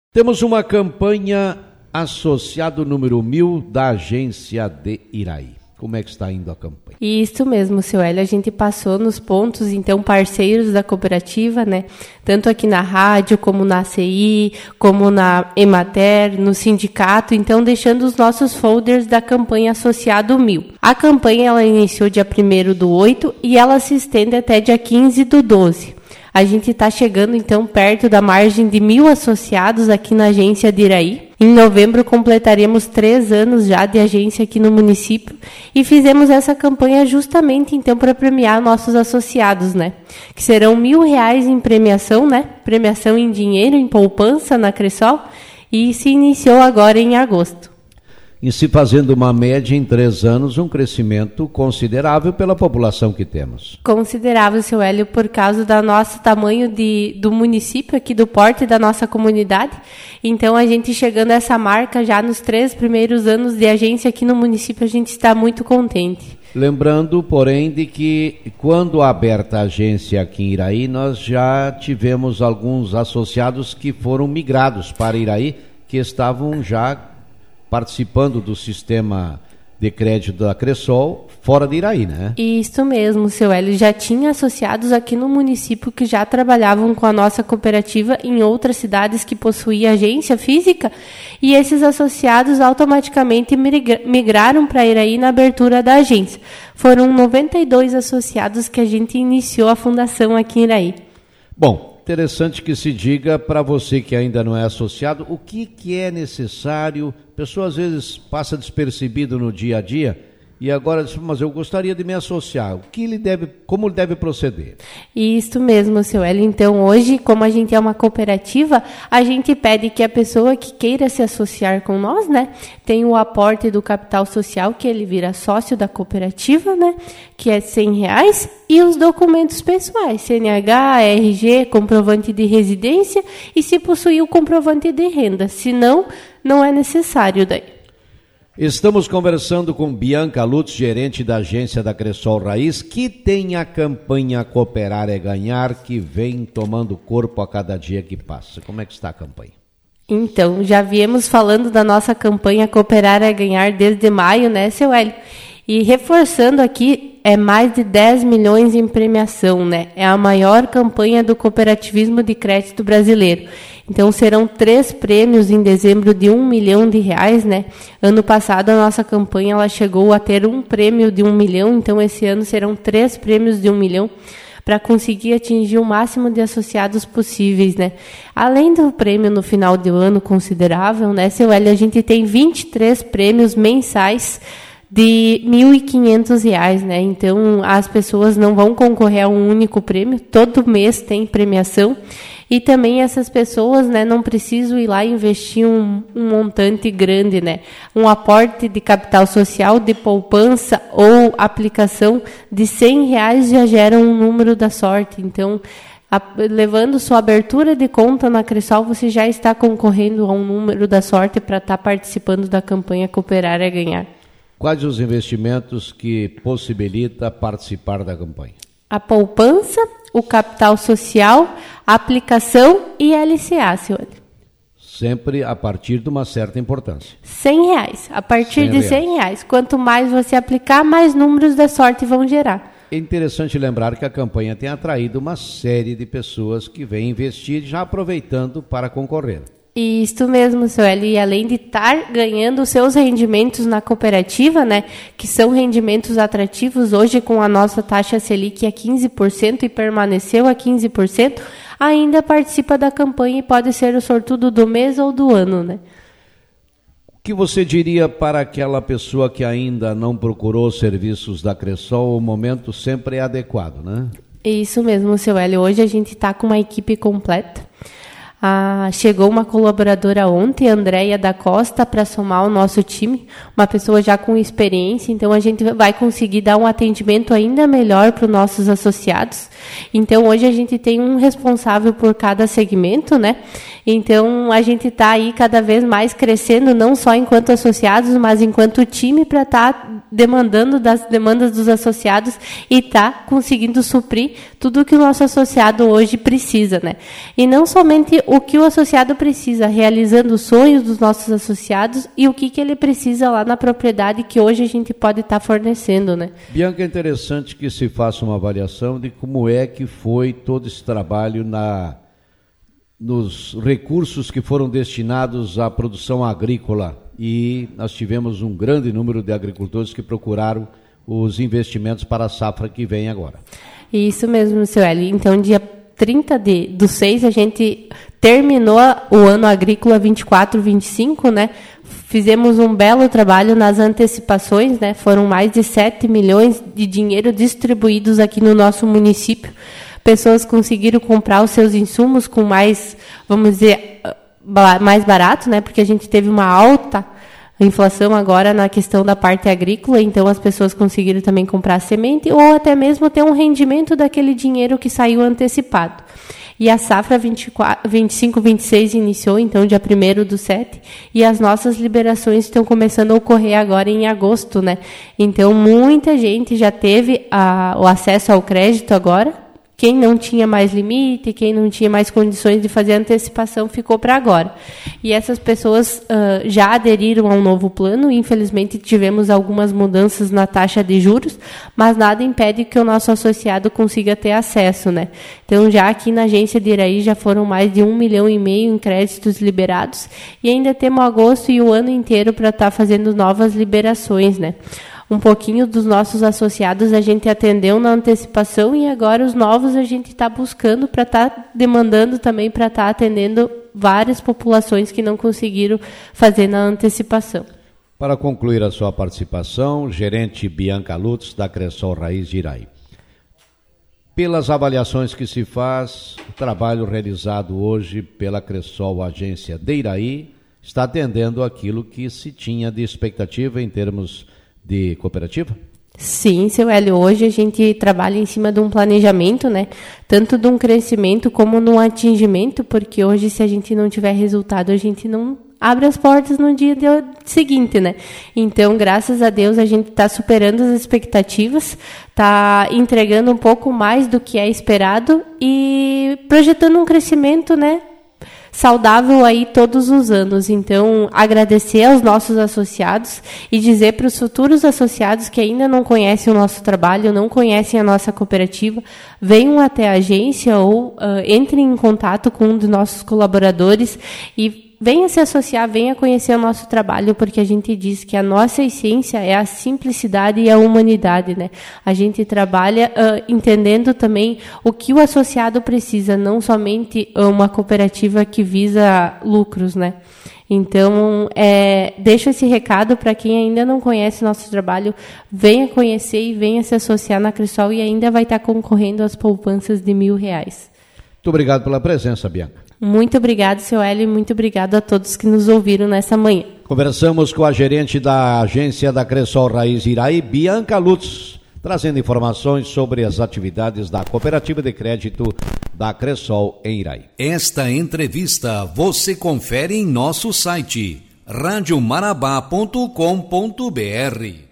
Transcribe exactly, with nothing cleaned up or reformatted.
Temos uma campanha associado número mil da agência de Iraí. Como é que está indo a campanha? Isso mesmo, seu Hélio. A gente passou nos pontos, então, parceiros da cooperativa, né? Tanto aqui na rádio, como na A C I, como na Emater, no sindicato, então, deixando os nossos folders da campanha associado mil. A campanha, ela iniciou dia primeiro do oito e ela se estende até dia quinze do doze. A gente está chegando, então, perto da margem de mil associados aqui na agência de Iraí. Em novembro, completaremos três anos já de agência aqui no município e fizemos essa campanha justamente, então, para premiar nossos associados, né? Que serão mil reais em premiação, né? Premiação em dinheiro, em poupança na Cressol, e se iniciou agora em agosto. Em se fazendo uma média em três anos, um crescimento considerável pela população que temos. Considerável, seu Hélio, por causa do nosso tamanho de, do município, aqui do porte da nossa comunidade. Então, a gente chegando a essa marca já nos três primeiros anos de agência aqui no município, a gente está muito contente. Lembrando, porém, de que quando aberta a agência aqui em Iraí, nós já tivemos alguns associados que foram migrados para Iraí, que estavam já participando do sistema de crédito da Cressol, fora de Iraí, né? Isso mesmo, seu Hélio. Já tinha associados aqui no município que já trabalhavam com a nossa cooperativa em outras cidades que possuíam agência física, e esses associados automaticamente migraram para Iraí na abertura da agência. Foram noventa e dois associados que a gente iniciou a fundação aqui em Iraí. Bom, interessante que se diga para você que ainda não é associado, o que, que é necessário. A pessoa às vezes passa despercebido no dia a dia e agora diz, mas eu gostaria de me associar. O que ele deve, como ele deve proceder? Isso mesmo, seu Hélio. Então, hoje, como a gente é uma cooperativa, a gente pede que a pessoa que queira se associar com nós, né, tem o aporte do capital social, que ele vira sócio da cooperativa, né, que é cem reais, e os documentos pessoais, C N H, R G, comprovante de residência e se possuir o comprovante de renda. Se não, não é necessário daí. Estamos conversando com Bianca Lutz, gerente da agência da Cressol Raiz, que tem a campanha Cooperar é Ganhar, que vem tomando corpo a cada dia que passa. Como é que está a campanha? Então, já viemos falando da nossa campanha Cooperar é Ganhar desde maio, né, seu Hélio? E reforçando aqui, é mais de dez milhões em premiação, né? É a maior campanha do cooperativismo de crédito brasileiro. Então, serão três prêmios em dezembro de um milhão de reais, né? Ano passado, a nossa campanha ela chegou a ter um prêmio de um milhão, então esse ano serão três prêmios de um milhão para conseguir atingir o máximo de associados possíveis, né? Além do prêmio no final do ano considerável, né, seu Hélio, a gente tem vinte e três prêmios mensais de mil e quinhentos reais, né? Então, as pessoas não vão concorrer a um único prêmio, todo mês tem premiação. E também essas pessoas, né, não precisam ir lá investir um, um montante grande, né? Um aporte de capital social, de poupança ou aplicação de cem reais já gera um número da sorte. Então, a, levando sua abertura de conta na Cressol, você já está concorrendo a um número da sorte para estar participando da campanha Cooperar é Ganhar. Quais os investimentos que possibilita participar da campanha? A poupança, o capital social, a aplicação e a L C A, senhor. Sempre a partir de uma certa importância. cem reais. A partir de cem reais. Quanto mais você aplicar, mais números da sorte vão gerar. É interessante lembrar que a campanha tem atraído uma série de pessoas que vêm investir já aproveitando para concorrer. Isso mesmo, seu Hélio. E além de estar ganhando os seus rendimentos na cooperativa, né, que são rendimentos atrativos, hoje com a nossa taxa Selic a quinze por cento e permaneceu a quinze por cento, ainda participa da campanha e pode ser o sortudo do mês ou do ano, né? O que você diria para aquela pessoa que ainda não procurou os serviços da Cressol? O momento sempre é adequado, né? Isso mesmo, seu Hélio. Hoje a gente está com uma equipe completa. Ah, chegou uma colaboradora ontem, a Andréia da Costa, para somar o nosso time, uma pessoa já com experiência, então a gente vai conseguir dar um atendimento ainda melhor para os nossos associados. Então hoje a gente tem um responsável por cada segmento, né? Então a gente está aí cada vez mais crescendo, não só enquanto associados, mas enquanto time, para estar tá demandando das demandas dos associados e estar tá conseguindo suprir tudo que o nosso associado hoje precisa, né? E não somente o que o associado precisa, realizando os sonhos dos nossos associados e o que, que ele precisa lá na propriedade que hoje a gente pode estar tá fornecendo, né? Bianca, é interessante que se faça uma avaliação de como é que foi todo esse trabalho na, nos recursos que foram destinados à produção agrícola, e nós tivemos um grande número de agricultores que procuraram os investimentos para a safra que vem agora. Isso mesmo, seu Hélio. Então, dia trinta do seis, a gente terminou o ano agrícola vinte e quatro, vinte e cinco, né? Fizemos um belo trabalho nas antecipações, né? Foram mais de sete milhões de dinheiro distribuídos aqui no nosso município. Pessoas conseguiram comprar os seus insumos com mais, vamos dizer, mais barato, né? Porque a gente teve uma alta inflação agora na questão da parte agrícola, então as pessoas conseguiram também comprar semente ou até mesmo ter um rendimento daquele dinheiro que saiu antecipado. E a safra vinte e quatro, vinte e cinco, vinte e seis iniciou, então, dia primeiro do sete, e as nossas liberações estão começando a ocorrer agora em agosto, né? Então, muita gente já teve a, o acesso ao crédito agora. Quem não tinha mais limite, quem não tinha mais condições de fazer antecipação, ficou para agora. E essas pessoas uh, já aderiram ao novo plano. Infelizmente, tivemos algumas mudanças na taxa de juros, mas nada impede que o nosso associado consiga ter acesso, né? Então, já aqui na agência de Iraí, já foram mais de um milhão e meio em créditos liberados, e ainda temos agosto e o ano inteiro para estar tá fazendo novas liberações, né? Um pouquinho dos nossos associados a gente atendeu na antecipação e agora os novos a gente está buscando para estar tá demandando também para estar tá atendendo várias populações que não conseguiram fazer na antecipação. Para concluir a sua participação, gerente Bianca Lutz, da Cressol Raiz de Iraí. Pelas avaliações que se faz, o trabalho realizado hoje pela Cressol Agência de Iraí está atendendo aquilo que se tinha de expectativa em termos de cooperativa? Sim, seu Hélio, hoje a gente trabalha em cima de um planejamento, né? Tanto de um crescimento como de um atingimento, porque hoje se a gente não tiver resultado, a gente não abre as portas no dia seguinte, né? Então, graças a Deus, a gente está superando as expectativas, está entregando um pouco mais do que é esperado e projetando um crescimento, né? Saudável aí todos os anos. Então, agradecer aos nossos associados e dizer para os futuros associados que ainda não conhecem o nosso trabalho, não conhecem a nossa cooperativa, venham até a agência ou uh, entrem em contato com um dos nossos colaboradores e venha se associar, venha conhecer o nosso trabalho, porque a gente diz que a nossa essência é a simplicidade e a humanidade, né? A gente trabalha uh, entendendo também o que o associado precisa, não somente uma cooperativa que visa lucros, né? Então, é, deixo esse recado para quem ainda não conhece o nosso trabalho, venha conhecer e venha se associar na Cressol e ainda vai estar concorrendo às poupanças de mil reais. Muito obrigado pela presença, Bianca. Muito obrigado, seu Hélio, e muito obrigado a todos que nos ouviram nessa manhã. Conversamos com a gerente da agência da Cressol Raiz Iraí, Bianca Lutz, trazendo informações sobre as atividades da Cooperativa de Crédito da Cressol em Iraí. Esta entrevista você confere em nosso site rádio marabá ponto com ponto br.